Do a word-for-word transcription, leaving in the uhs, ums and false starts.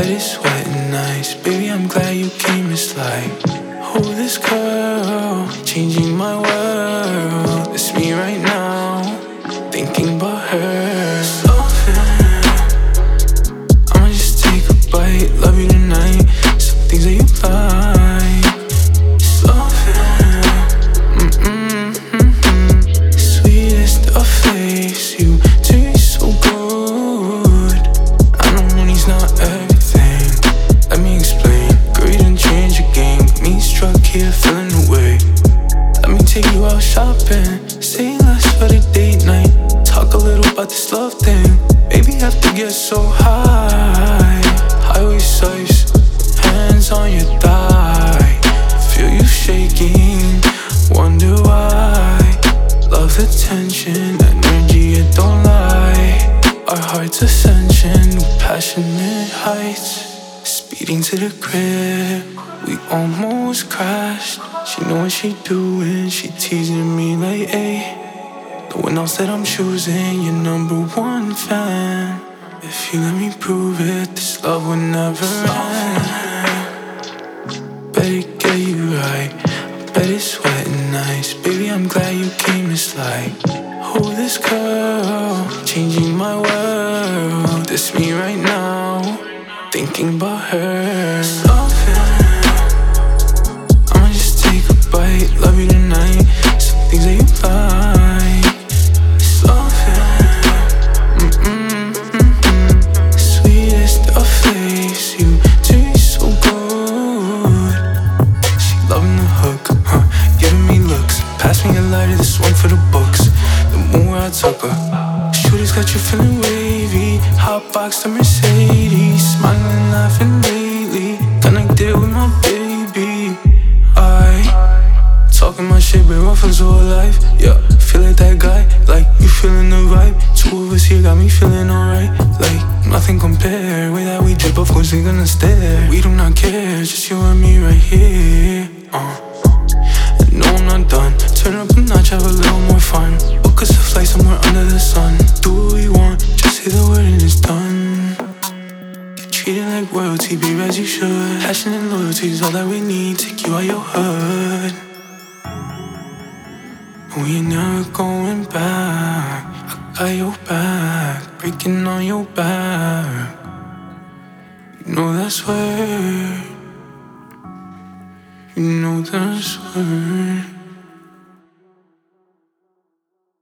bet it's wet and nice. Baby, I'm glad you came. It's like, oh, this girl changing my world. It's me right now, thinking about her. Something, I'ma just take a bite. Love you tonight. Some things that you like. Something, mm-mm, mm-mm. Sweetest of face. You taste so good. I know money's not everything. Let me explain. Girl, you done changed your game. Me struck here, feeling away. Let me take you out shopping. Say less for the date night. Talk a little about this love thing. Baby, have to get so high. Highway size, hands on your thigh. Feel you shaking, wonder why. Love the tension, energy, it don't lie. Our hearts ascension, passionate heights. Speeding to the crib, we almost crashed. She know what she doing, she teasing me like, ayy. No one else that I'm choosing, your number one fan. If you let me prove it, this love will never end. Better get you right, I bet it's wet and nice. Baby, I'm glad you came. It's like, oh, this girl changing my world. It's me right now, thinking about her. Something, I'ma just take a bite. Love you tonight. Some things that you like. Something, mm-mm, mm-mm. Sweetest of face. You taste so good. She loving the hook, huh? Giving me looks. Pass me a lighter, this one for the books. The moon where I took her. Shooters got you feeling wavy. Hot box to Mercedes. Smiling, laughing lately. Connected with my baby. I talking my shit, been rough his whole life. Yeah, feel like that guy. Like you feeling the vibe. Two of us here got me feeling alright. Like nothing compared. Way that we drip, of course they gonna stare. We do not care, just you and me right here. Uh. No, I'm not done. Turn up a notch, have a little more fun. Book us a flight somewhere under the sun. Do what we want, just say the word and it's done. Get treated like royalty, babe, as you should. Passion and loyalty is all that we need. Take you out your hood. We ain't never going back. I got your back, breaking on your back. You know that's where. You know that's where.